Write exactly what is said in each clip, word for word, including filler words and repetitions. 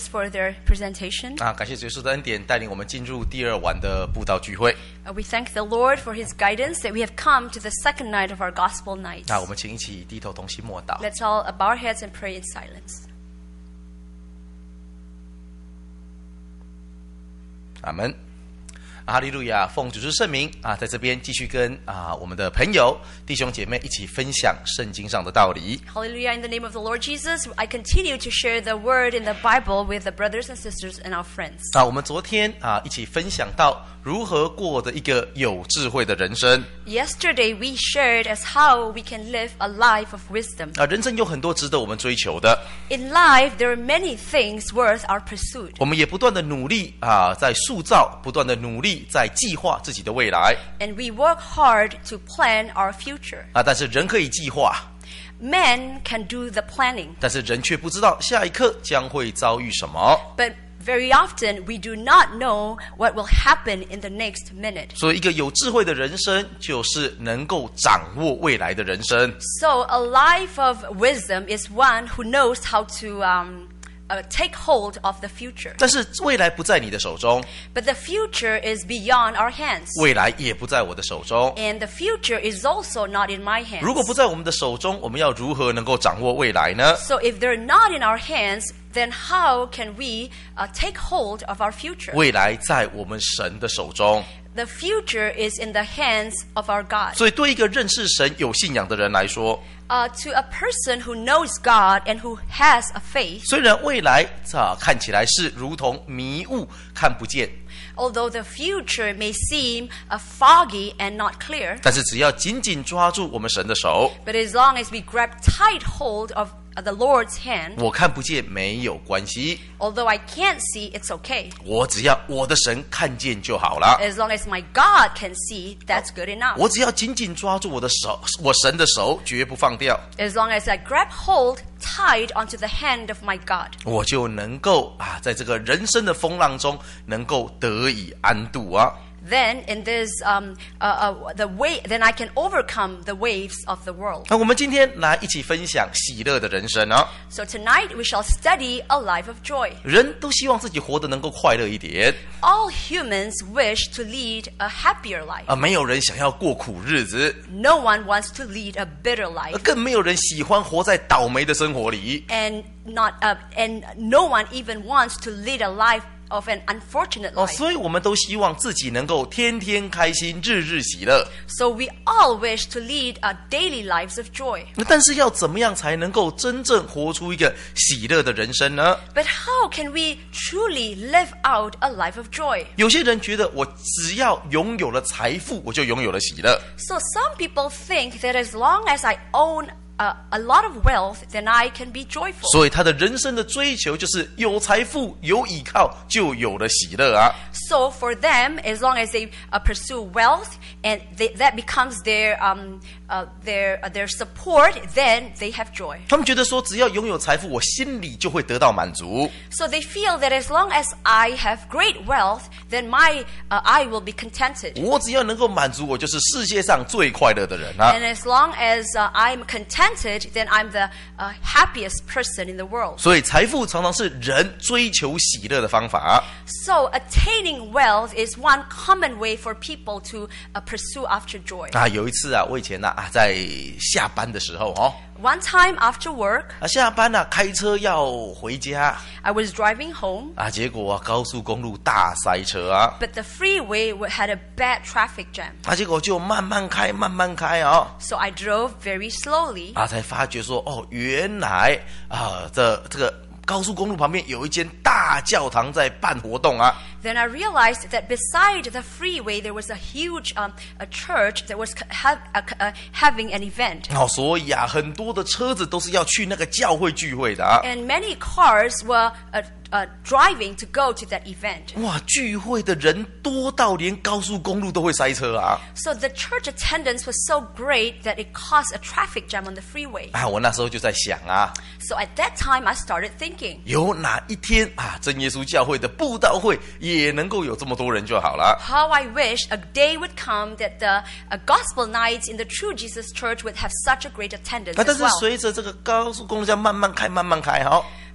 pastors for their presentation. 啊，感谢主耶稣的恩典，带领我们进入第二晚的布道聚会。 Uh, we thank the Lord for His guidance that we have come to the second night of our gospel night. 那我们请一起低头同心默祷。 Let's all bow our heads and pray in silence. 阿门。哈利路亚，奉主之圣名啊，在这边继续跟啊我们的朋友、弟兄姐妹一起分享圣经上的道理。 Hallelujah. In the name of the Lord Jesus, I continue to share the word in the Bible with the brothers and sisters and our friends. 啊，我们昨天啊一起分享到如何过的一个有智慧的人生。 Yesterday, we shared as how we can live a life of wisdom. 啊，人生有很多值得我们追求的， In life, there are many things worth our pursuit. 我们也不断的努力啊，在塑造，不断的努力在计划自己的未来 And we work hard to plan our future. 啊。但是人可以计划， Men can do the planning, 但是人却不知道下一刻将会遭遇什么。 but very often we do not know what will happen in the next minute. 所以，一个有智慧的人生，就是能够掌握未来的人生。 So a life of wisdom is one who knows how to um, uh, take hold of the future. 但是未来不在你的手中， But the future is beyond our hands. 未来也不在我的手中。 And the future is also not in my hands. 如果不在我们的手中，我们要如何能够掌握未来呢？ So if they're not in our hands, then how can we uh, take hold of our future? 未来在我们神的手中。 The future is in the hands of our God. 所以，对一个认识神、有信仰的人来说， Uh, to a person who knows God and who has a faith, 虽然未来啊看起来是如同迷雾，看不见， although the future may seem uh, foggy and not clear, 但是只要紧紧抓住我们神的手， but as long as we grab tight hold of uh, the Lord's hand, 我看不见没有关系， although I can't see, it's okay. 我只要我的神看见就好了。 As long as my God can see, that's good enough. 我只要紧紧抓住我的手，我神的手绝不放掉， As long as I grab hold tight onto the hand of my God, 我就能够啊，在这个人生的风浪中能够得以安度啊。 then in this um, uh, uh, the way, then I can overcome the waves of the world. 那我们今天来一起分享喜乐的人生啊。 So tonight we shall study a life of joy. 人都希望自己活得能够快乐一点 All humans wish to lead a happier life. 啊，没有人想要过苦日子， No one wants to lead a bitter 而 life, 更没有人喜欢活在倒霉的生活里。 and not uh, and no one even wants to lead a life of an unfortunate 哦， life. 所以我们都希望自己能够天天开心，日日喜乐。 So we all wish to lead a daily lives of joy. 那但是要怎么样才能够真正活出一个喜乐的人生呢？ But how can we truly live out a life of joy? 有些人觉得我只要拥有了财富，我就拥有了喜乐。 So some people think that as long as I own uh, a lot of wealth, then I can be joyful. 所以他的人生的追求就是有财富、有依靠，就有了喜乐啊。 So for them, as long as they uh, pursue wealth and they, that becomes their um, uh, their uh, their support, then they have joy. 他们觉得说，只要拥有财富，我心里就会得到满足。 So they feel that as long as I have great wealth, then my uh, I will be contented. 我只要能够满足，我就是世界上最快乐的人啊。 And as long as uh, I'm contented, then I'm the uh, happiest person in the world. 所以财富常常是人追求喜乐的方法。 So attaining wealth is one common way for people to uh, pursue after joy. 啊，有一次啊，我以前呢 啊, 啊，在下班的时候哦， One time after work, 啊，下班呢、啊、开车要回家 I was driving home, 啊，结果、啊、高速公路大塞车啊， but the freeway w- had a bad traffic jam. 啊，结果就慢慢开，慢慢开啊， So I drove very slowly, 啊，才发觉说哦，原来啊，这这个高速公路旁边有一间大教堂在办活动啊。 Then I realized that beside the freeway there was a huge um, a church that was ha- uh, uh, having an event. 哦，所以啊，很多的车子都是要去那个教会聚会的啊。 And many cars were uh, uh, driving to go to that event. 哇，聚会的人多到连高速公路都会塞车啊！ So the church attendance was so great that it caused a traffic jam on the freeway. 啊，我那时候就在想啊， So at that time I started thinking, 有哪一天啊，真耶稣教会的布道会也能够有这么多人就好了。 how I wish a day would come that the uh, gospel nights in the True Jesus Church would have such a great attendance 啊，但 as 是 well. 随着这个高速公路这样慢慢开，慢慢开哈，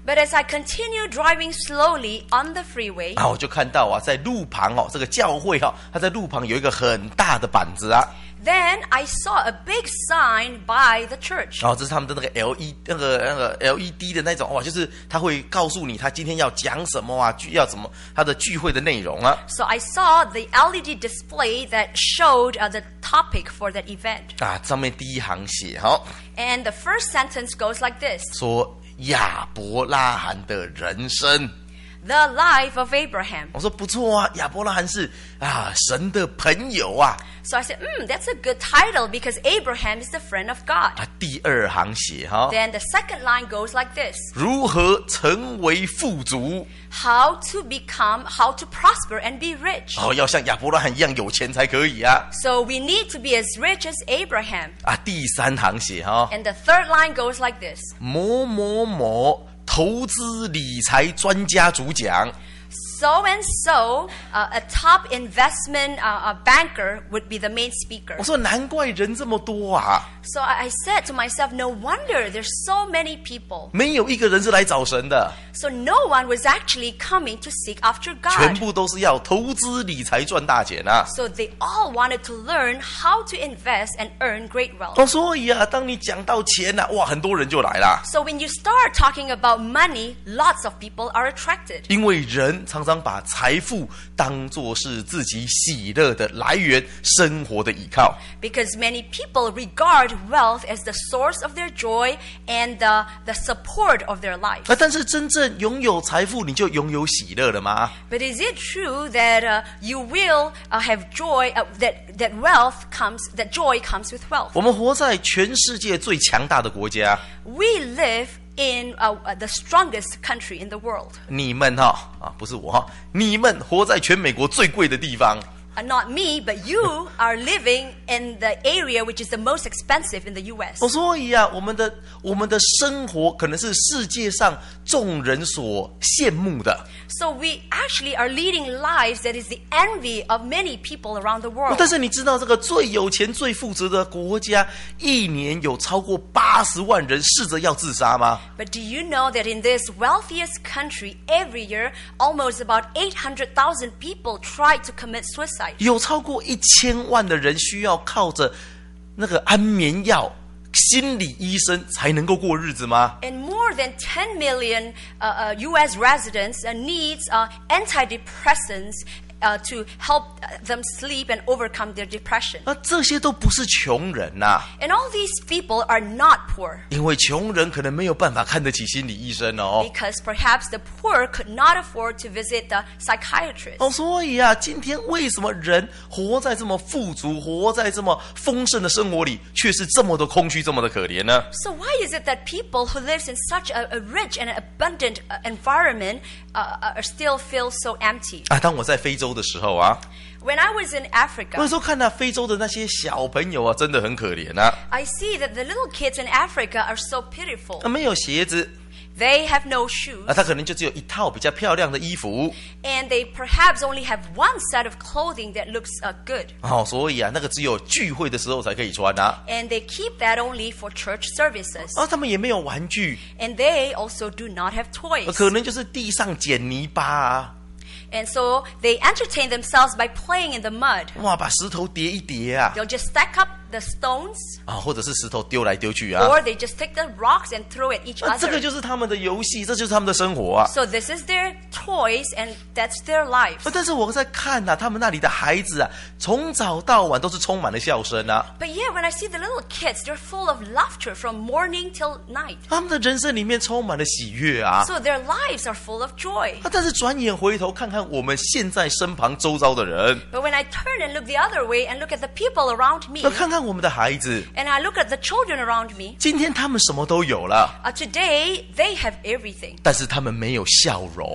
But as I continue driving slowly on the freeway, 啊，我就看到啊，在路旁哦，这个教会哈、哦，它在路旁有一个很大的板子啊。 then I saw a big sign by the church. 然后这是他们的那个 L E 那个那个 L E D 的那种哇，就是他会告诉你他今天要讲什么啊，聚要怎么他的聚会的内容啊。 So I saw the L E D display that showed uh, the topic for that event. 啊，上面第一行写哈、哦， And the first sentence goes like this: 说亚伯拉罕的人生。 The life of Abraham. 我说不错啊，亚伯拉罕是啊神的朋友啊。 So I said, hmm, that's a good title because Abraham is the friend of God. 啊，第二行写哈、哦， Then the second line goes like this: 如何成为富足？ How to become, how to prosper and be rich. 哦，要像亚伯拉罕一样有钱才可以啊。 So we need to be as rich as Abraham. 啊，第三行写哈、哦， And the third line goes like this: 某某某投资理财专家主讲。 So and so, uh, a top investment uh, uh, banker would be the main speaker. 我说难怪人这么多啊， So I I said to myself, no wonder there's so many people. 没有一个人是来找神的， So no one was actually coming to seek after 全 God. 部都是要投资理财赚大钱啊。 So they all wanted to learn how to invest and earn great wealth. 哦，所以啊，当你讲到钱啊，哇，很多人就来了， So when you start talking about money, lots of people are attracted. 因为人常常把财富当作是自己喜乐的来源，生活的依靠。 Because many people regard wealth as the source of their joy and the, the support of their life. 啊，但是真正拥有财富，你就拥有喜乐了吗？ But is it true that uh, you will uh, have joy, uh, that, that wealth comes, that joy comes with wealth? 我们活在全世界最强大的国家， We live in uh, uh, the strongest country in the world. 你们哈啊，不是我哈，你们活在全美国最贵的地方。 Uh, not me, but you are living in the area which is the most expensive in the U S. 哦，所以啊，我们的我们的生活可能是世界上众人所羡慕的。 So we actually are leading lives that is the envy of many people around the 哦 world. 但是你知道这个最有钱、最富足的国家，一年有超过八十万人试着要自杀吗？ But do you know that in this wealthiest country, every year, almost about eight hundred thousand people try to commit suicide? 有超过一千万的人需要靠着那个安眠药、心理医生才能够过日子吗？ And more than ten million uh, uh, U S residents uh, needs uh, antidepressants uh, to help them sleep and overcome their depression. 那这些都不是穷人呐、 And all these people are not poor 因为穷人可能没有办法看得起心理医生哦。 because perhaps the poor could not afford to visit the psychiatrist. 哦，所以啊，今天为什么人活在这么富足、活在这么丰盛的生活里，却是这么的空虚、这么的可怜呢？ So why is it that people who live in such a, a rich and abundant uh, environment uh, are still feel so empty? 啊，当我在非洲的时候啊， When I was in 那 Africa, 时候看到非洲的那些小朋友啊，真的很可怜啊， I see that the little kids in Africa are so pitiful. 啊没有鞋子， They have no shoes, 啊，他可能就只有一套比较漂亮的衣服， and they perhaps only have one set of clothing that looks uh, good. 哦，所以啊，那个只有聚会的时候才可以穿啊， And they keep that only for church services. 啊，他们也没有玩具， And they also do not have 啊 toys. 可能就是地上捡泥巴啊， And so they entertain themselves by playing in the mud. 哇，把石头叠一叠啊， They'll just stack up the stones, 啊，或者是石头丢来丢去啊， or they just take the rocks and throw at each 那这个 other. 就是他们的游戏，这就是他们的生活啊。 So this is their toys and that's their lives. 啊但是我在看啊，他们那里的孩子啊，从早到晚都是充满了笑声啊， But yet when I see the little kids, they're full of laughter from morning till night. 他们的人生里面充满了喜悦啊。 So their lives are full of joy. 啊，但是转眼回头看看我们现在身旁周遭的人， But when I turn and look the other way and look at the people around me, 那看看我们的孩子， and I look at the children around me, 今天他们什么都有了， uh, today they have everything. 但是他们没有笑容。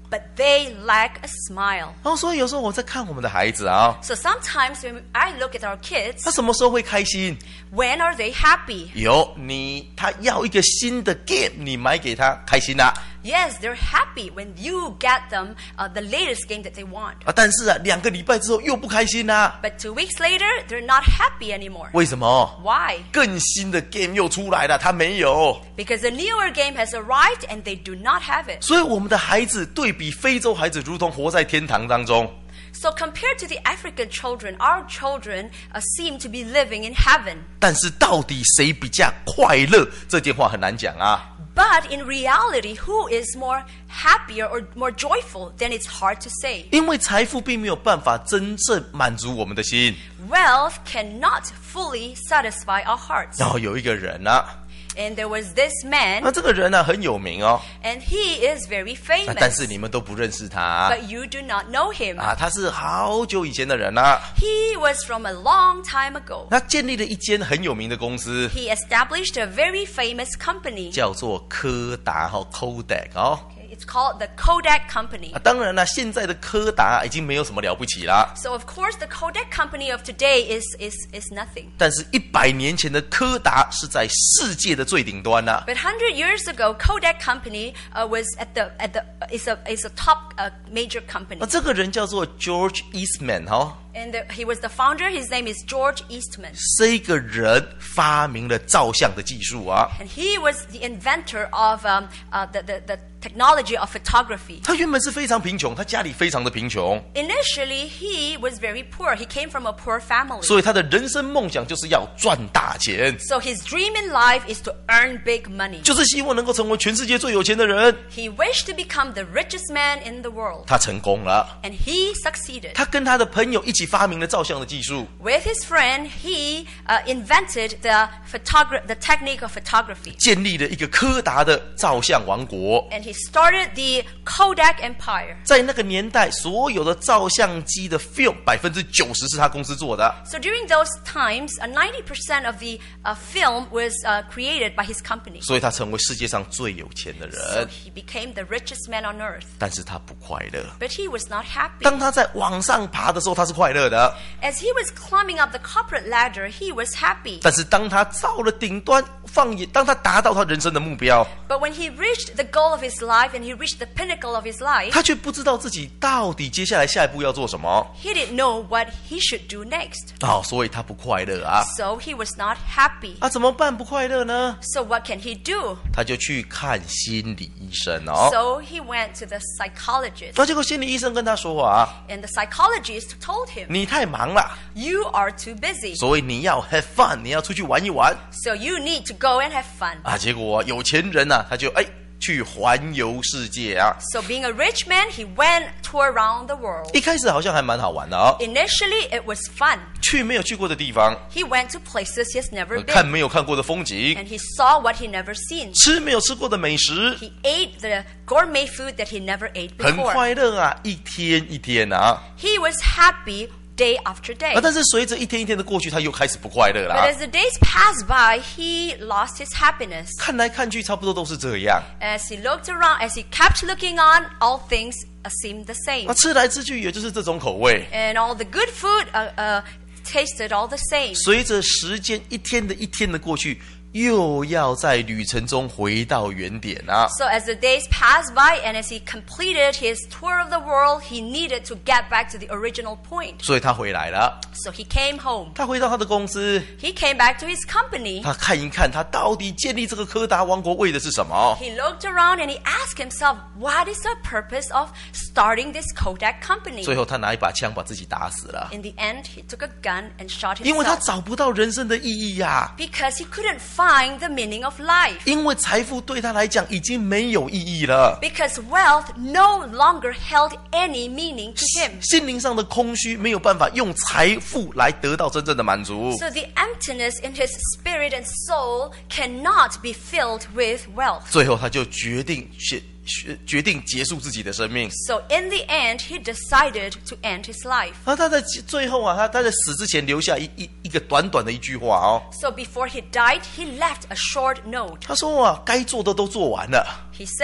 but they lack a smile. 然后所以有时候我在看我们的孩子啊， So sometimes when I look at our kids, 他什么时候会开心？ when are they happy? 有你他要一个新的 game， 你买给他开心啦、啊。 Yes, they're happy when you get them uh, the latest game that they want. 啊，但是啊，两个礼拜之后又不开心啦、啊。 But two weeks later, they're not happy anymore. 为什么？ Why? 更新的 game 又出来了，他没有。 Because a newer game has arrived and they do not have it. 所以我们的孩子对比非洲孩子，如同活在天堂当中。 So compared to the African children, our children uh, seem to be living in heaven. 但是到底谁比较快乐？这件话很难讲啊。 But in reality, who is more happier or more joyful? Then it's hard to say. 因为财富并没有办法真正满足我们的心。 Wealth cannot fully satisfy our hearts. 然后有一个人啊， And there was this man, 那这个人呢、啊、很有名哦， and he is very 啊但是 famous. 你们都不认识他 But you do not know him. 啊，他是好久以前的人啊。 He was from a long time ago. 他建立了一间很有名的公司， He established a very famous company. 叫做柯达哈 Kodak 哦。 It's called the Kodak Company. 啊，当然了，现在的柯达已经没有什么了不起啦。 So of course the Kodak Company of today is is is nothing. 但是，一百年前的柯达是在世界的最顶端呐、 But one hundred years ago, Kodak Company uh, was at the at the is a is a top uh, major company. 那这个人叫做 George Eastman 哈、哦， And the, he was the founder. His name is George Eastman. 这个人发明了照相的技术啊。 And he was the inventor of um, uh, the, the the technology of photography. 他原本是非常贫穷，他家里非常的贫穷， Initially, he was very poor. He came from a poor family. 所以他的人生梦想就是要赚大钱， So his dream in life is to earn big money. 就是希望能够成为全世界最有钱的人。 He wished to become the richest man in the world. 他成功了， And he succeeded. 他跟他的朋友一起发明了照相的技术， With his friend, he uh, invented the photogra- the technique of photography. 建立了一个柯达的照相王国。 And he started the Kodak Empire. 在那个年代，所有的照相机的 film 百分之九十是他公司做的， So during those times, uh, ninety percent of the uh, film was uh, created by his company. 所以他成为世界上最有钱的 So 人。 he became the richest man on earth. 但是他不快乐。 But he was not happy. 当他在往上爬的时候，他是快乐的； As he was climbing up the corporate ladder, he was happy. 但是当他到了顶端，放眼，当他达到他人生的目标， But when he reached the goal of his life and he reached the pinnacle of his life, 他却不知道自己到底接下来下一步要做什么。 he didn't know what he should do next. 哦，所以他不快乐啊！ So he was not happy. 啊，怎么办？不快乐呢？ So what can he do? 他就去看心理医生哦。 So he went to the psychologist. 那结果心理医生跟他说啊， And the psychologist told him, 你太忙了， you are too busy. 所以你要 have fun， 你要出去玩一玩 So you need to go and have fun. 啊。结果有钱人啊，他就哎去环游世界啊。 So being a rich man, he went tour around the world. 一开始好像还蛮好玩的哦， Initially, it was fun. 去没有去过的地方， He went to places he has never 看 been. 没有看过的风景， And he saw what he never seen. 吃没有吃过的美食， He ate the gourmet food that he never ate 很 before. 快乐啊，一天一天啊。 He was happy day after day. 啊，但是随着一天一天的过去，他又开始不快乐了 But 啊。 as the days passed by, he lost his happiness. 看来看去，差不多都是这样。 As he looked around, as he kept looking on, all things uh, seemed the same. 那吃来吃去，也就是这种口味。 And all the good food uh, uh, tasted all the same. 随着时间一天的一天的过去，又要在旅程中回到原点啊。 So as the days passed by and as he completed his tour of the world, he needed to get back to the original point. 所以他回来了， So he came home. 他回到他的公司， He came back to his company. 他看一看，他到底建立这个柯达王国为的是什么？ He looked around and he asked himself, what is the purpose of starting this Kodak company? 最后，他拿一把枪把自己打死了， In the end, he took a gun and shot 因为他 himself 找不到人生的意义呀、 because he couldn't find the meaning of life. 因为财富对他来讲已经没有意义了， Because wealth no longer held any meaning to him. 心灵上的空虚没有办法用财富来得到真正的满足。 So the emptiness in his spirit and soul cannot be filled with wealth. 最后，他就决定决决决定结束自己的生命。 So in the end, he decided to end his life. 那他在最后啊，他他在死之前留下一一一个短短的一句话哦， So before he died, he left a short note. 他说啊，该做的都做完了， He said,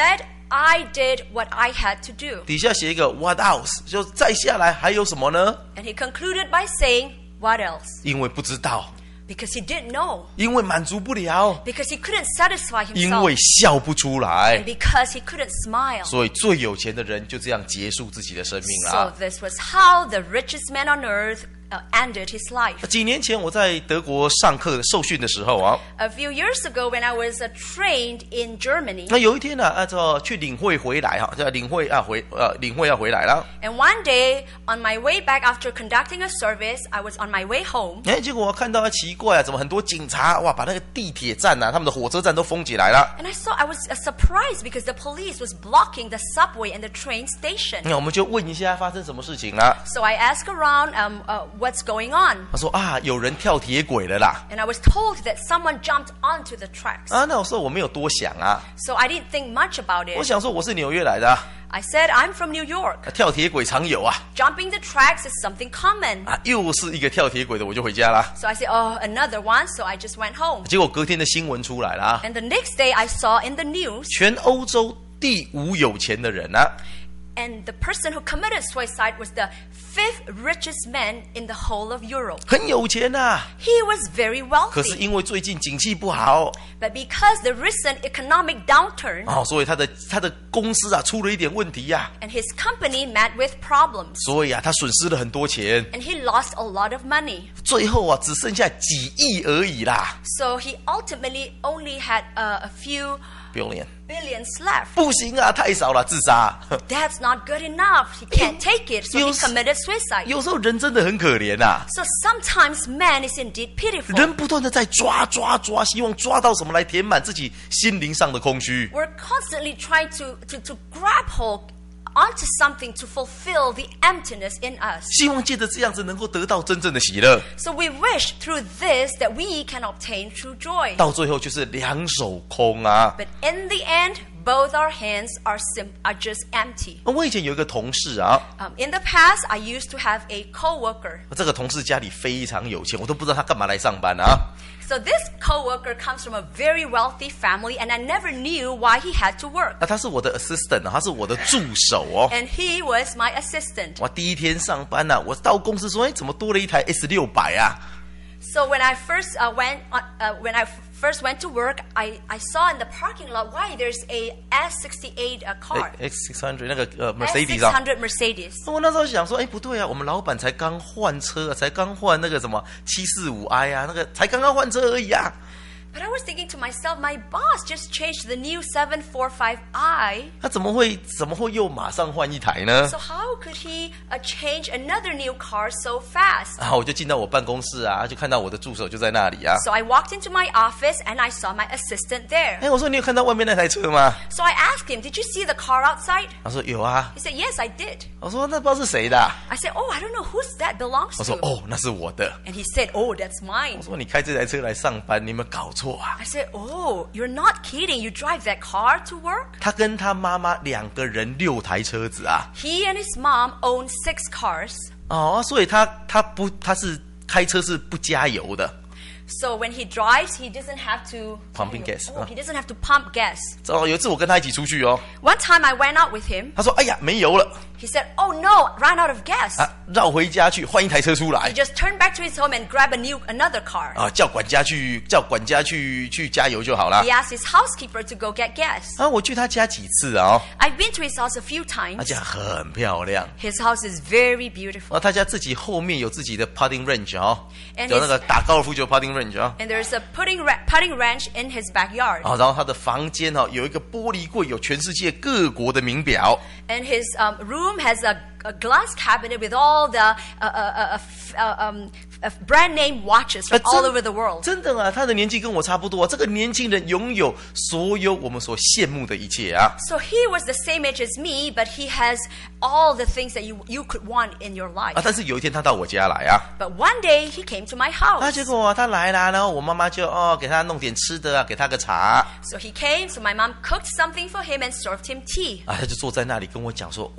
I did what I had to do. 底下写一个 What else？ 就再下来还有什么呢？ And he concluded by saying, what else? 因为不知道， Because he didn't know. 因为满足不了， Because he couldn't satisfy 因 himself. 为笑不出来 And，because he couldn't smile. 所以最有钱的人就这样结束自己的生命 So 了。 this was how the richest man on earth uh, ended his life. 几年前我在德国上课受训的时候啊， A few years ago, when I was uh, trained in Germany, 那有一天呢、啊，按照去领会回来哈，叫领会啊回呃领会要回来了， and one day on my way back after conducting a service, I was on my way home. 哎，结果我看到奇怪啊，怎么很多警察哇，把那个地铁站啊，他们的火车站都封起来了。 And I saw, I was uh, surprised because the police was blocking the subway and the train station. 那我们就问一下发生什么事情了。 So I asked around um, uh, what's going on. 他说啊，有人跳铁轨了啦。 And I was told that someone jumped onto the tracks. 啊，那我说我没有多想啊， So I didn't think much about 我 it. 想说我是纽约来的、啊， I said, I'm from New York. 跳铁轨常有啊， Jumping the tracks is something common. 啊，又是一个跳铁轨的，我就回家啦。 So I said, oh, another one. So I just went home. 结果隔天的新闻出来了啊， And the next day I saw in the news, 全欧洲第五有钱的人啊， and the person who committed suicide was the fifth richest man in the whole of Europe. 很有钱呐、啊， He was very 可是 wealthy. 因为最近景气不好 But because the recent economic downturn 哦，所以他的他的公司啊出了一点问题呀、 and his company met with problems, 所以啊他损失了很多钱， and he lost a lot of money. 最后啊只剩下几亿而已啦 So he ultimately only had uh, a few ，billion billions left. 不行啊，太少了，自杀。 That's not good enough. He can't take it, so he Yes. committed suicide. 有时候人真的很可怜呐、 So sometimes man is indeed pitiful. 人不断的在抓抓抓，希望抓到什么来填满自己心灵上的空虚。 We're constantly trying to, to, to grab hold onto something to fulfill the emptiness in us. 希望借着这样子能够得到真正的喜乐， So we wish through this that we can obtain true joy. 到最后就是两手空啊。 But in the end, both our hands are sim- are just empty. 我以前有一个同事啊， Um, in the past, I used to have a coworker. 这个同事家里非常有钱，我都不知道他干嘛来上班啊。 So this coworker comes from a very wealthy family, and I never knew why he had to work. 那他是我的 assistant 啊，他是我的助手哦。 And he was my assistant. 我第一天上班呐、啊，我到公司说，哎，怎么多了一台 S 六百啊？ So when I first uh, went, on, uh, when I f- first went to work, I, I saw in the parking lot why there's a S sixty-eight uh, car, X six hundred 那个呃 S Mercedes six 啊。 hundred Mercedes. 我那时候想说，哎，不对啊，我们老板才刚换车、啊，才刚换那个什么七四五 i 啊，那个才刚刚换车而已啊。 But I was thinking to myself, my boss just changed the new seven forty-five i. 他怎么会怎么会又马上换一台呢？ So how could he uh, change another new car so fast? 然后我就进到我办公室啊，就看到我的助手就在那里啊。 So I walked into my office and I saw my assistant there. 哎，我说你有看到外面那台车吗？ So I asked him, did you see the car outside? 他说有啊。 He said, yes, I did. 我说那不知道是谁的啊、 I said, oh, I don't know whose that belongs 我说 to. 哦，那是我的。 And he said, oh, that's mine. 我说你开这台车来上班，你有没有搞错啊？ I said, oh, you're not kidding. You drive that car to work? 他跟他妈妈两个人六台车子啊。 He and his mom own six cars. 哦，所以他他不他是开车是不加油的。 So when he drives, he doesn't have to Pumping gas, Oh, huh? he doesn't have to pump gas. 哦，有一次我跟他一起出去哦， One time I went out with him. 他说：“哎呀，没油了 He said, oh no, ran out of gas. 啊，绕回家去换一台车出来 He just turned back to his home and grabbed a new another car. 啊，叫管家去叫管家去去加油就好了 He。asked his housekeeper to go get gas. 啊，我去他家几次啊、哦， I've been to his house a few 他 times. 家很漂亮。 His house is very beautiful. 啊，他家自己后面有自己的 putting range 哦， And 有那 his- 个打高尔夫球 putting range 哦。 And there's a putting, ra- putting ranch in his backyard. 啊，然后他的房间哦有一个玻璃柜，有全世界各国的名表。 And his um, room has a, a glass cabinet with all the uh, uh, uh, f- uh, um, uh, brand name watches 啊 from all 真 over the world. 真的啊，他的年纪跟我差不多、啊。这个年轻人拥有所有我们所羡慕的一切啊。 So he was the same age as me, but he has all the things that you, you could want in your life. 啊，但是有一天他到我家来啊， But one day he came to my 啊， house. 结果、啊、他来啦，然后我妈妈就哦给他弄点吃的啊，给他个茶 So he came, so my mom cooked something for him and served him tea. 啊，他就坐在那里跟我讲说，哇，你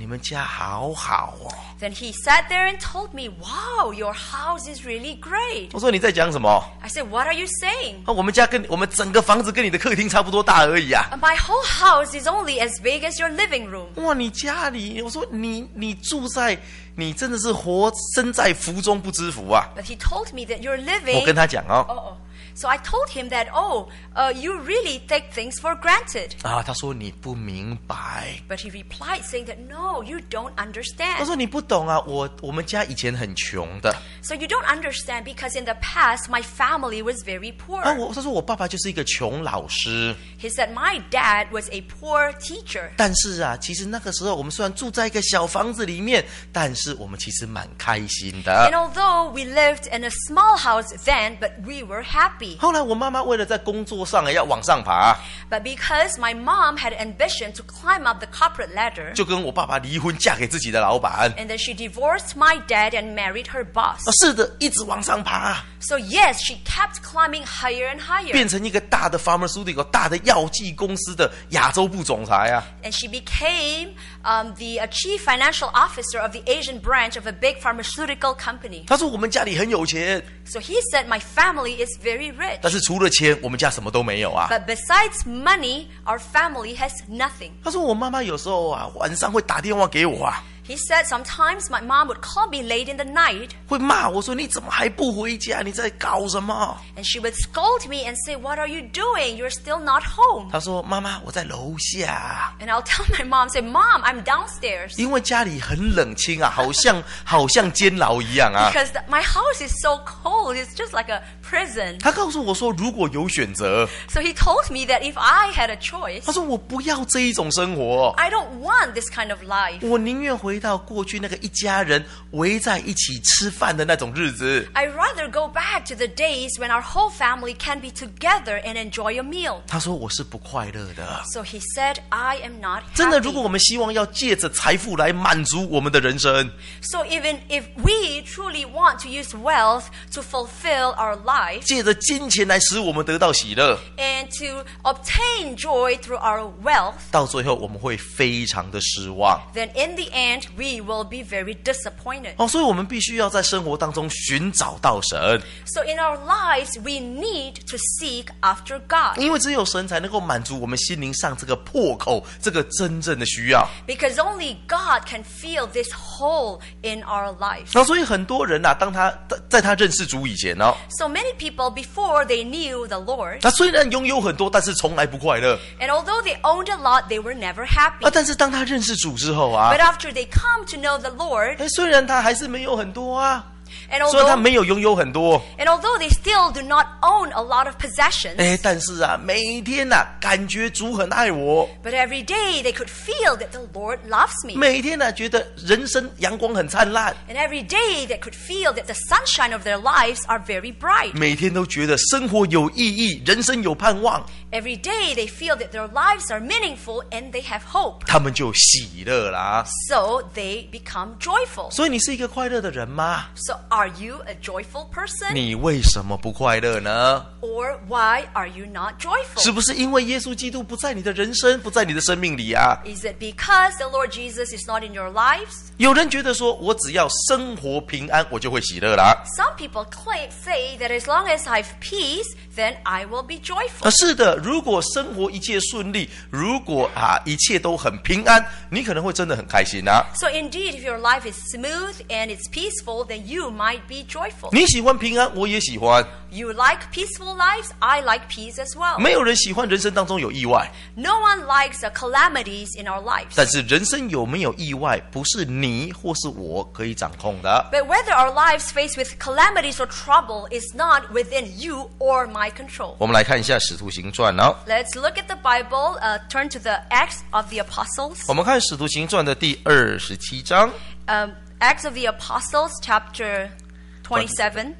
们家好好哦。 Then he sat there and told me, wow, your house is really great. 我说你在讲什么？ I said, what are you saying? 啊，我们家跟我们整个房子跟你的客厅差不多大而已啊。 My whole house is only as big as your living room. 哇，你家里，我说你你住在，你真的是活身在福中不知福啊！ But he told me that you're 我 living... 跟他讲哦， Oh, oh. So I told him that, oh, uh, you really take things for granted. 啊，他说你不明白， But he replied saying that, no, you don't 他 understand. 说你不懂啊，我我们家以前很穷的 So you don't understand because in the past, my family was very 啊， poor. 我他说我爸爸就是一个穷老师， He said, my dad was a poor teacher. 但是啊，其实那个时候我们虽然住在一个小房子里面，但是我们其实蛮开心 And 的。 although we lived in a small house then, but we were happy. 后来我妈妈为了在工作上要往上爬， But because my mom had ambition to climb up the corporate ladder, 就跟我爸爸离婚，嫁给自己的老板。 and then she divorced my dad and married her boss. 啊，是的，一直往上爬， So yes, she kept climbing higher and higher. 变成一个大的 pharmaceutical 大的药剂公司的亚洲部总裁啊。 And she became um, the uh, chief financial officer of the Asian branch of a big pharmaceutical company. 他说我们家里很有钱， So he said, my family is very rich. 但是除了钱，我们家什么都没有啊。 But besides money, our family has nothing. 他说我妈妈有时候啊，晚上会打电话给我啊， He said sometimes my mom would call me late in the night 会骂我说你怎么还不回家？你在搞什么？ and she would scold me and say, what are you doing? You're still not home. 他说妈妈，我在楼下， And I'll tell my mom, say, Mom, I'm downstairs. 因为家里很冷清啊，好像好像监牢一样啊。 Because the, my house is so cold. It's just like a prison. 他告诉我说，如果有选择， So he told me that if I had a choice, 他说我不要这一种生活， I don't want this kind of life. 我宁愿回到过去那个一家人围在一起吃饭的那种日子。 I'd rather go back to the days when our whole family can be together and enjoy a meal. 他说我是不快乐的。 So he said, I am not 真的，如果 happy. 我们希望要借着财富来满足我们的人生， So even if we truly want to use wealth to fulfill our life 借着金钱来使我们得到喜乐， and to obtain joy through our wealth, 到最后我们会非常的失望。 then in the end we will be very disappointed. 哦，所以我们必须要在生活当中寻找到神， So in our lives we need to seek after God 因为只有神才能够满足我们心灵上这个破口，这个真正的需要。 because only God can fill this hole in our lives. 那所以很多人啊，当他在他认识主以前哦， So many people before they knew the Lord, 他虽然拥有很多，但是从来不快乐 and although they owned a lot, they were never happy. 啊。但是当他认识主之后啊 But，after they come to know the Lord, 哎，虽然他还是没有很多啊， and 虽然他 although 没有拥有很多， and although they still do not own a lot of possessions, 哎，但是啊，每天呐、啊，感觉主很爱我， but every day they could feel that the Lord loves me. 每天呢、啊，觉得人生阳光很灿烂， And every day they could feel that the sunshine of their lives are very bright. 每天都觉得生活有意义，人生有盼望， Every day they feel that their lives are meaningful and they have hope. 他们就喜乐啦。 So they become joyful. 所以你是一个快乐的人吗？ So are you a joyful person? 你为什么不快乐呢？ Or why are you not 是 joyful? 不是因为耶稣基督不在你的人生，不在你的生命里啊？ Is it because the Lord Jesus is not in your lives? 有人觉得说，我只要生活平安，我就会喜乐啦。 Some people claim, say that as long as I have peace, then I will be joyful. 啊，是的，如果生活一切顺利，如果啊一切都很平安，你可能会真的很开心啊。 So indeed, if your life is smooth and it's peaceful, then you might be joyful. 你喜欢平安，我也喜欢。 You like peaceful lives, I like peace as well. 没有人喜欢人生当中有意外， No one likes the calamities in our lives. 但是人生有没有意外，不是你或是我可以掌控的。 But whether our lives faced with calamities or trouble is not within you or my control. 我们来看一下《使徒行传》哦。 Let's look at the Bible. Uh, turn to the Acts of the Apostles. 我们看《使徒行传》的第二十七章， Um, Acts of the Apostles, chapter twenty-seven.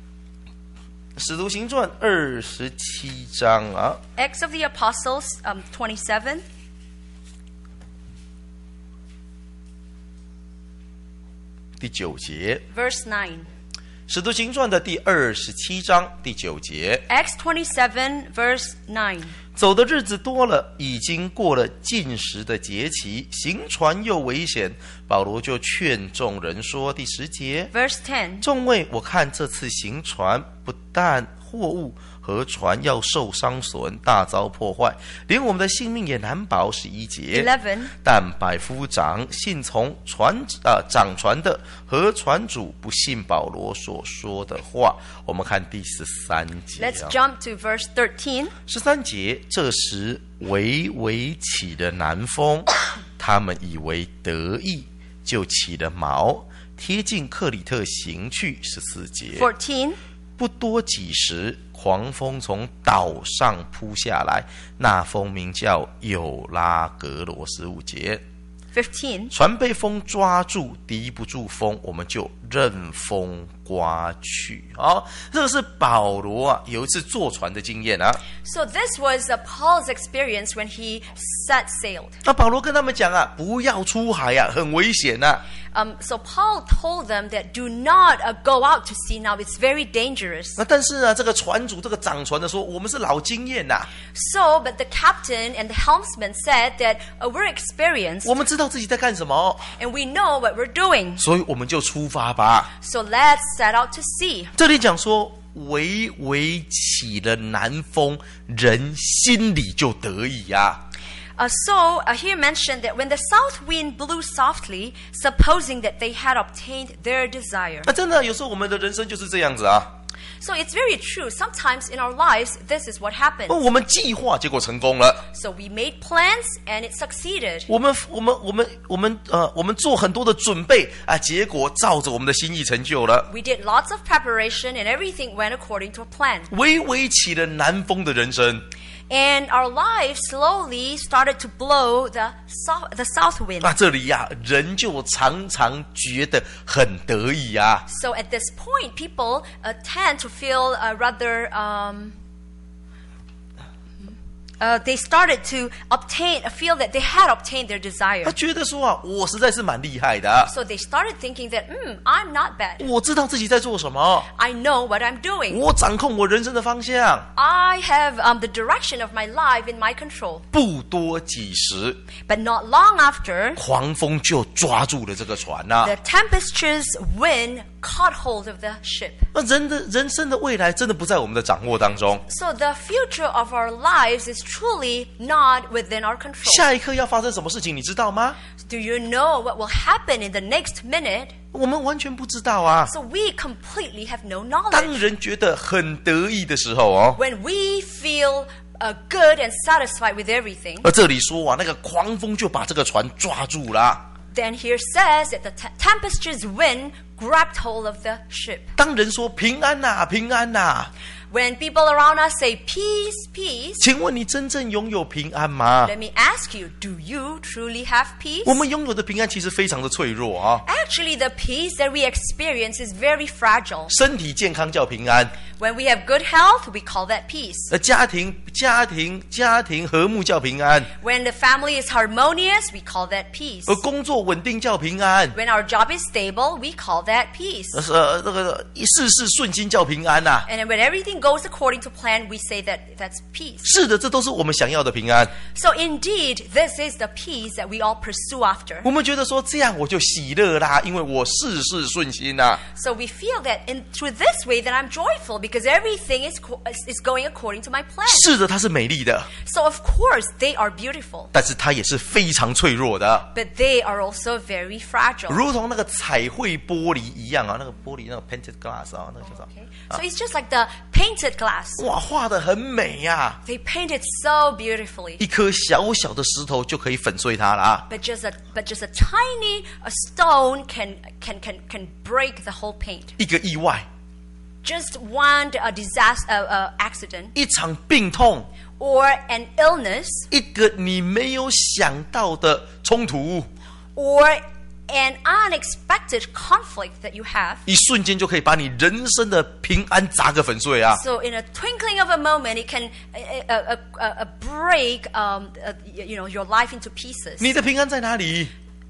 《使徒行传》二十七章啊， Acts of the Apostles, um, twenty-seven. 第九节， Verse nine. 使徒行传的第二十七章第九节。 Acts twenty-seven, verse nine. 走的日子多了，已经过了禁食的节期，行船又危险，保罗就劝众人说，第十节 Verse ten. 众位，我看这次行船不但货物和船要受伤损，大遭破坏，连我们的性命也难保。十一节 eleven. 但百夫长信从船啊、呃、掌船的和船主不信保罗所说的话。我们看第十三节、啊、 Let's jump to verse thirteen. 十三节，这时微微起了南风，他们以为得意，就起了锚，贴近克里特行去。十四节 fourteen. 不多几时，狂风从岛上扑下来，那风名叫有拉格罗。十五节 fifteen. 船被风抓住，敌不住风，我们就任风刮去。好，这个是保罗啊有一次坐船的经验啊。 So this was uh, Paul's experience when he set sailed. 那保罗跟他们讲啊，不要出海啊，很危险啊。 Um, so Paul told them that do not uh, go out to sea now. It's very dangerous. 那但是啊，这个船主这个掌船的说，我们是老经验呐、啊。 So, but the captain and the helmsman said that uh, we're experienced. 我们知道自己在干什么， And we know what we're doing. 所以我们就出发吧。 So let's set out to sea. 这里讲说，微微起了南风，人心里就得意呀、啊。 Uh, so, uh, here mentioned that when the south wind blew softly, supposing that they had obtained their desire. 那真的有时候我们的人生就是这样子啊。 So it's very true. Sometimes in our lives, this is what happens. 我们计划结果成功了。 So we made plans and it succeeded. 我们我们我们我们呃我们做很多的准备啊，结果照着我们的心意成就了。 We did lots of preparation and everything went according to a plan. 微微起了南风的人生。 And our lives slowly started to blow the south, the south wind. 那这里呀、啊，人就常常觉得很得意啊。 So at this point, people uh, tend to feel uh, rather. Um, Uh, they started to obtain, feel that they had obtained their desire. 他觉得说啊，我实在是蛮厉害的、啊。 So they started thinking that, hmm, I'm not bad. 我知道自己在做什么。 I know what I'm doing. 我掌控我人生的方向。 I have um, the direction of my life in my control. 不多几时 But not long after, 狂风就抓住了这个船呐、啊。 the tempestuous wind caught hold of the ship. 那人的人生的未来真的不在我们的掌握当中。 So the future of our lives is truly not within our control. 下一刻要发生什么事情，你知道吗？ Do you know what will happen in the next minute? 我们完全不知道啊。 So we completely have no knowledge. 当人觉得很得意的时候哦， When we feel uh, good and satisfied with everything, 而这里说啊，那个狂风就把这个船抓住了。 then here says that the te- tempestuous wind grabbed hold of the ship. 当人说平安呐、啊，平安呐、啊， When people around us say peace, peace, 请问你真正拥有平安吗？ let me ask you, do you truly have peace? 我们拥有的平安其实非常的脆弱啊。 Actually, the peace that we experience is very fragile. 身体健康叫平安， When we have good health, we call that peace. 而家庭家庭家庭和睦叫平安， When the family is harmonious, we call that peace. 而工作稳定叫平安， When our job is stable, we call that peace. 呃，那个事事顺心叫平安呐、啊。 And then when everything goes according to plan, we say that that's peace. 是的，这都是我们想要的平安。 So indeed, this is the peace that we all pursue after. 我们觉得说这样我就喜乐啦，因为我事事顺心呐、啊。 So we feel that in through this way that I'm joyful because everything is co- is going according to my plan. 是的，它是美丽的， So of course they are beautiful, 但是它也是非常脆弱的， but they are also very fragile. 如同那个彩绘玻璃一样啊，那个玻璃那个 painted glass 啊，那个叫什么？ Okay. So it's just like the painted glass. 哇，画得很美呀、啊， They paint it so beautifully. 一颗小小的石头就可以粉碎它了啊。 But just a but just a tiny a stone can can can can break the whole paint. 一个意外， Just one a disaster uh, uh, accident 一场病痛， or an illness 一个你没有想到的冲突， or an unexpected conflict that you have. 一瞬间就可以把你人生的平安砸个粉碎啊！ So in a twinkling of a moment, it can uh, uh, uh, uh, break um, uh, you know your life into pieces. 你的平安在哪里？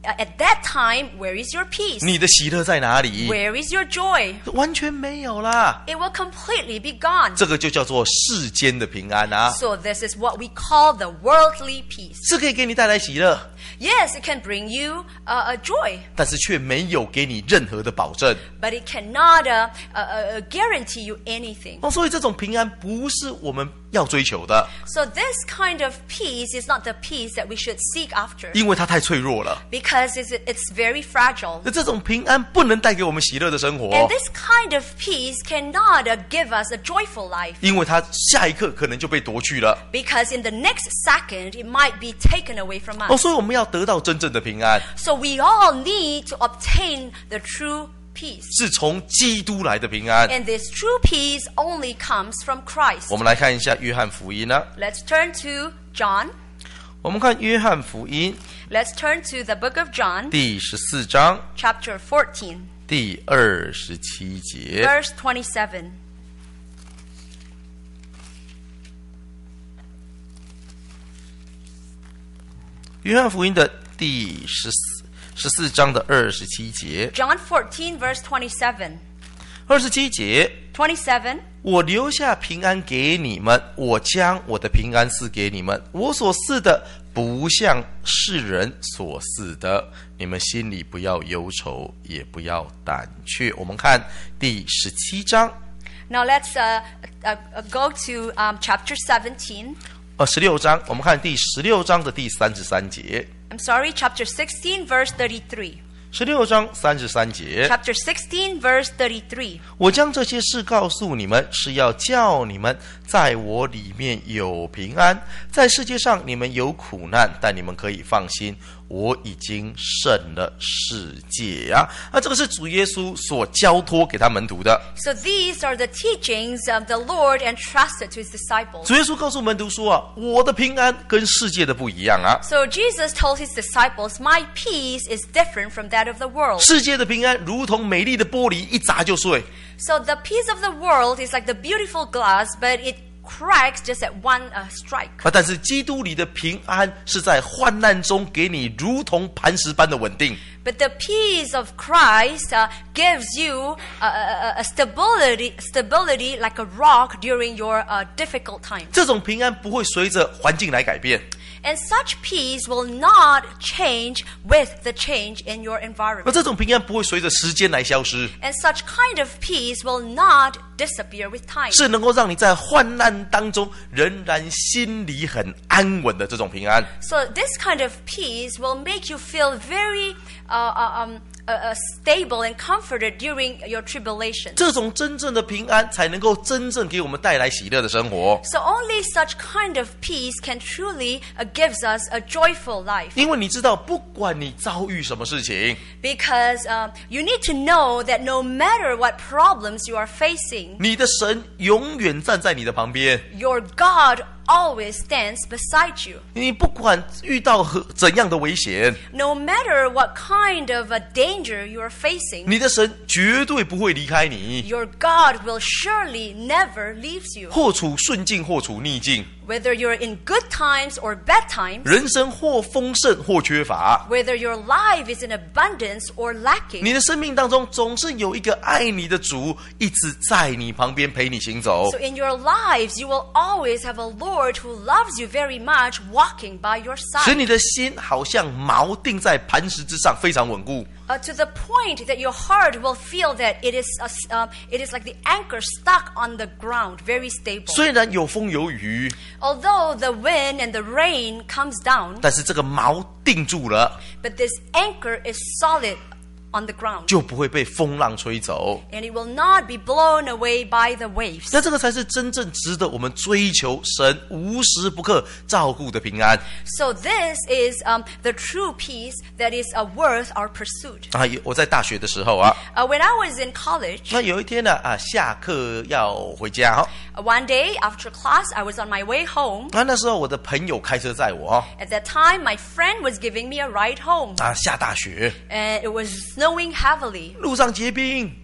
uh, at that time, where is your peace? 你的喜乐在哪里？ Where is your joy? 完全没有啦。 It will completely be gone. 这个就叫做世间的平安啊， So this is what we call the worldly peace. 是可以给你带来喜乐， Yes, it can bring you uh, a joy, 但是却没有给你任何的保证。 but it cannot uh, uh, uh, guarantee you anything. 哦，所以这种平安不是我们要追求的， So this kind of peace is not the peace that we should seek after, 因为它太脆弱了。 because it's, it's very fragile. 那这种平安不能带给我们喜乐的生活， And this kind of peace cannot uh, give us a joyful life, 因为它下一刻可能就被夺去了。 because in the next second it might be taken away from 哦， us. 所以我们要得到真正的平安， So we all need to obtain the true peace. 是从基督来的平安。 And this true peace only comes from Christ. 我们来看一下约翰福音呢、啊， Let's turn to John. 我们看约翰福音 Let's turn to the book of John, 第十四章 chapter fourteen, 第二十七节。 verse twenty-seven. 约翰福音的第十四十四章的二十七节， John fourteen, verse twenty-seven. 二十七节， twenty-seven. 我留下平安给你们，我将我的平安赐给你们。我所赐的不像世人所赐的，你们心里不要忧愁，也不要胆怯。我们看第十七章， Now let's uh, uh, uh, go to um, chapter seventeen. 呃，十六章，我们看第十六章的第三十三节。 I'm sorry, chapter sixteen, verse thirty-three. 十六章三十三节， Chapter sixteen, verse thirty-three. 我将这些事告诉你们，是要叫你们在我里面有平安。在世界上你们有苦难，但你们可以放心，我已经胜了世界啊！那这个是主耶稣所交托给他门徒的。 So these are the teachings of the Lord entrusted to his disciples. 主耶稣告诉门徒说啊，我的平安跟世界的不一样啊。 So Jesus told his disciples, my peace is different from that of the world. 世界的平安如同美丽的玻璃，一砸就碎。 So the peace of the world is like the beautiful glass, but it cracks just at one uh, strike. 啊，但是基督里的平安是在患难中给你如同磐石般的稳定。 But the peace of Christ uh, gives you a, a, a stability, stability like a rock during your uh, difficult times. 这种平安不会随着环境来改变， And such peace will not change with the change in your 而 environment. 这种平安不会随着时间来消失， And such kind of peace will not disappear with time. 是能够让你在患难当中仍然心里很安稳的这种平安。 So this kind of peace will make you feel very uh, uh, um, uh, uh, stable and comforted during your tribulation. 这种真正的平安才能够真正给我们带来喜乐的生活， So only such kind of peace can truly uh, gives us a joyful life. 因为你知道，不管你遭遇什么事情， Because um, you need to know that no matter what problems you are facing, 你的神永远站在你的旁边。 your God always stands beside you. 你不管遇到何怎样的危险， No matter what kind of a danger you are facing, 你的神绝对不会离开你， your God will surely never leaves you. 或处顺境，或处逆境， Whether you're in good times or bad times, 人生或丰盛，或缺乏。 whether your life is in abundance or lacking, 你的生命当中总是有一个爱你的主，一直在你旁边陪你行走。 so in your lives you will always have a Lord who loves you very much walking by your 使 side. 你的心好像锚定在磐石之上，非常稳固。 Uh, to the point that your heart will feel that it is a, uh, it is like the anchor stuck on the ground, very stable. 虽然有风有雨， Although the wind and the rain comes down, 但是这个锚定住了， but this anchor is solid on the ground, 就不会被风浪吹走。 and it will not be blown away by the waves. 那这个才是真正值得我们追求神无时不刻照顾的平安 So this is um, the true peace that is uh, worth our pursuit. 啊！我在大学的时候啊， Uh, when I was in college, 那有一天呢啊，下课要回家哈， uh, one day after class, I was on my way home. 那那时候我的朋友开车载我哈， At that time, my friend was giving me a ride home, 啊，下大雪， and it was snowing heavily. 路上结冰，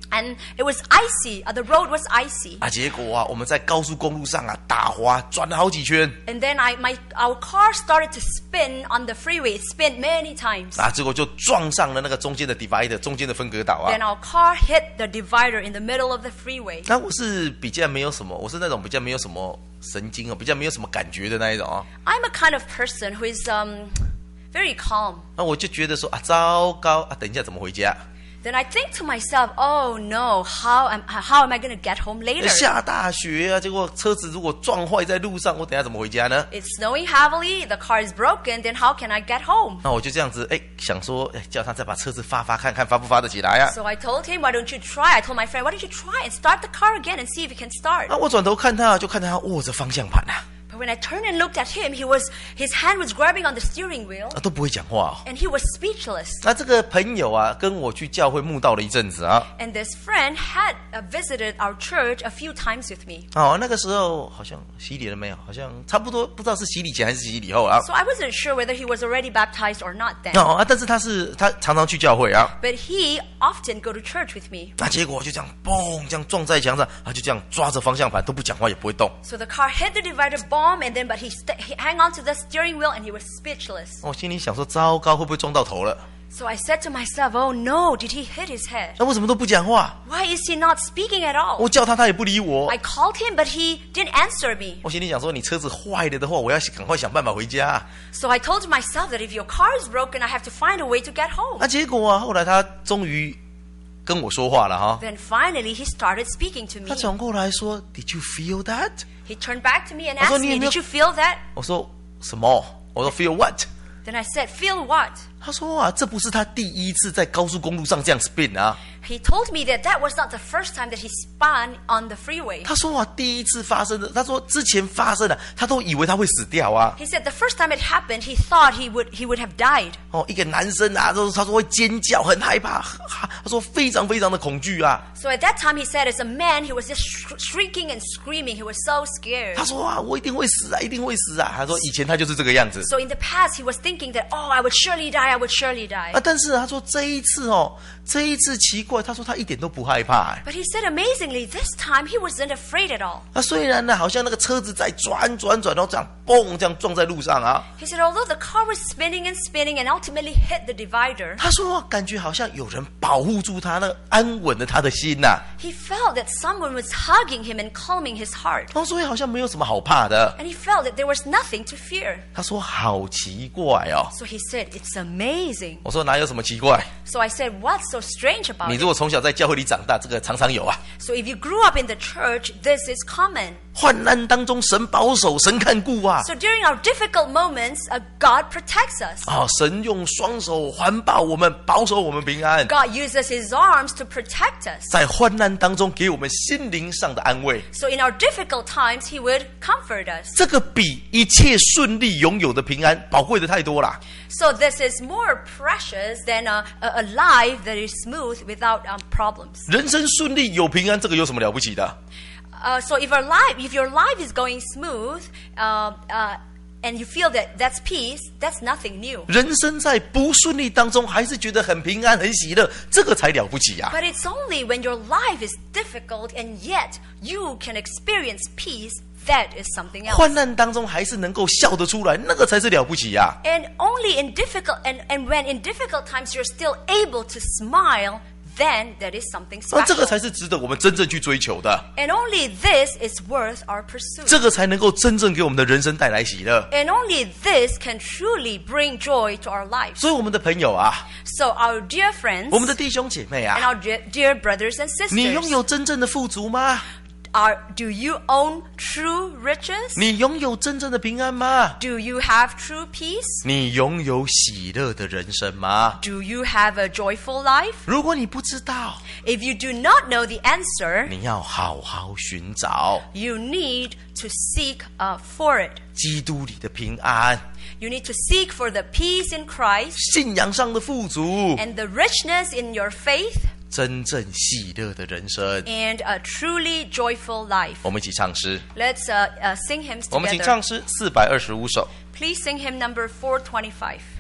And it was icy. Uh, the road was icy. 啊，结果啊，我们在高速公路上啊打滑，转了好几圈。 And then I, my, our car started to spin on the freeway. It spun many times. 啊，结果就撞上了那个中间的 divider， 中间的分隔岛啊。 Then our car hit the divider in the middle of the freeway. 那我是比较没有什么，我是那种比较没有什么神经哦，比较没有什么感觉的那一种哦。 I'm a kind of person who is um, very calm. 那我就觉得说啊，糟糕啊，等一下怎么回家？ Then I think to myself, oh no, how am, how am I going to get home later? 下大雪啊，结果车子如果撞坏在路上，我等一下怎么回家呢？ It's snowing heavily, the car is broken, then how can I get home? 那我就这样子，哎，想说，哎，叫他再把车子发发看看发不发得起来啊？ So I told him, why don't you try? I told my friend, why don't you try and start the car again and see if it can start? 那我转头看他，就看他握着方向盘啊， But when I turned and looked at him, he was his hand was grabbing on the steering wheel, 啊都不会讲话哦。 and he was speechless. 那这个朋友啊，跟我去教会慕道了一阵子啊。 And this friend had uh, visited our church a few times with me. 哦，那个时候好像洗礼了没有？好像差不多，不知道是洗礼前还是洗礼后啊。 So I wasn't sure whether he was already baptized or not then. 哦啊，但是他是他常常去教会啊。 But he often go to church with me. 那结果我就这样嘣，这样撞在墙上，他就这样抓着方向盘都不讲话也不会动。 So the car hit the divider bomb, and then but he, st- he hang on to the steering wheel, and he was speechless. 我心里想说，糟糕，会不会撞到头了？ So I said to myself, oh no, did he hit his head? 那为什么都不讲话？ Why is he not speaking at all? 我叫他，他也不理我 I。called him, but he didn't answer me. 我心里想说，你车子坏了的话，我要赶快想办法回家。 So I told myself that if your car is broken, I have to find a way to get home. 那结果啊，后来他终于跟我说话了哈。 Then finally he started speaking to 他 me. 转过来说 "Did you feel that?" He turned back to me and 我说， asked 你有 me, 没有- did you feel that? 我说什么？我说 "Feel what?" Then I said, feel what? 他说啊，这不是他第一次在高速公路上这样 spin 啊。 He told me that that was not the first time that he spun on the freeway. 他说啊，第一次发生的，他说之前发生的，他都以为他会死掉啊。 He said the first time it happened, he thought he would he would have died. 哦，一个男生啊，都他说会尖叫，很害怕，他说非常非常的恐惧啊。 So at that time, he said, as a man, he was just sh- shrieking and screaming. He was so scared. 他说啊，我一定会死啊，一定会死啊。他说以前他就是这个样子 So in the past, he was thinking that, oh, I would surely die, I would surely die. 啊。但是他说这一次哦，这一次奇怪，他说他一点都不害怕。哎， But he said, amazingly, this time he wasn't afraid at all. 那虽然呢，好像那个车子在转转转，然后这样嘣，这样撞在路上啊。 He said, although the car was spinning and spinning and ultimately hit the divider, 他说感觉好像有人保护住他，那个安稳了他的心呐、 he felt that someone was hugging him and calming his heart. 哦，所以好像没有什么好怕的。 And he felt that there was nothing to fear. 他说好奇怪哦。 So he said, it's amazing. 我说哪有什么奇怪？ So I said, what's so strange about 你 it? 如果从小在教会里长大，这个常常有啊。 So if you grew up in the church, this is common. 患难当中，神保守，神看顾啊。 So during our difficult moments, uh, God protects us. 啊，神用双手环抱我们，保守我们平安。 God uses his arms to protect us. 在患难当中，给我们心灵上的安慰。 So in our difficult times, he would comfort us. 这个比一切顺利拥有的平安宝贵的太多了。 So this is more precious than a, a, a life that is smooth without um, problems. 人生顺利有平安，这个有什么了不起的？ Uh, so if our life, if your life is going smooth, uh, uh, and you feel that that's peace, that's nothing new. 人生在不顺利当中，还是觉得很平安、很喜乐，这个才了不起啊！ But it's only when your life is difficult and yet you can experience peace, that is something else. 患难当中还是能够笑得出来，那个才是了不起呀、啊！ And only in difficult and, and when in difficult times you're still able to smile, then that is something 那这个 special. 才是值得我们真正去追求的， And only this is worth our pursuit. 这个才能够真正给我们的人生带来喜乐。 And only this can truly bring joy to our lives. 所以，我们的朋友啊， So our dear friends 我们的弟兄姐妹 and 啊， our dear, dear brothers and 你拥 sisters, 有真正的富足吗？ are, do you own true riches? 你拥有真正的平安吗？ Do you have true peace? 你拥有喜乐的人生吗？ Do you have a joyful life? 如果你不知道， If you do not know the answer, 你要好好寻找 you need to seek uh, for it. 基督里的平安， You need to seek for the peace in Christ 信仰上的富足， and the richness in your faith 真正喜乐的人生。 and a truly joyful life. 我们一起唱诗， Let's uh, uh, sing hymns 我们请 together. 唱诗四百二十五首。 Please sing hymn number four twenty-five.